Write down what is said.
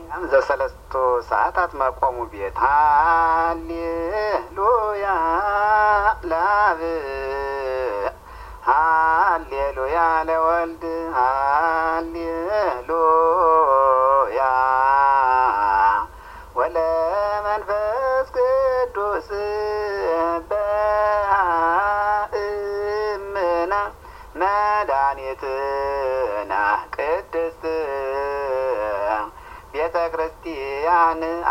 ዘሰለስቱ ሰዓታት መቆሙ ቤት ሃሌሉያ ለአብ ሃሌሉያ ለወልድ ሃሌሉያ ወለመንፈስ ቅዱስ በእምና መድኃኒትና ቅድስት ቤተ ክርስቲያን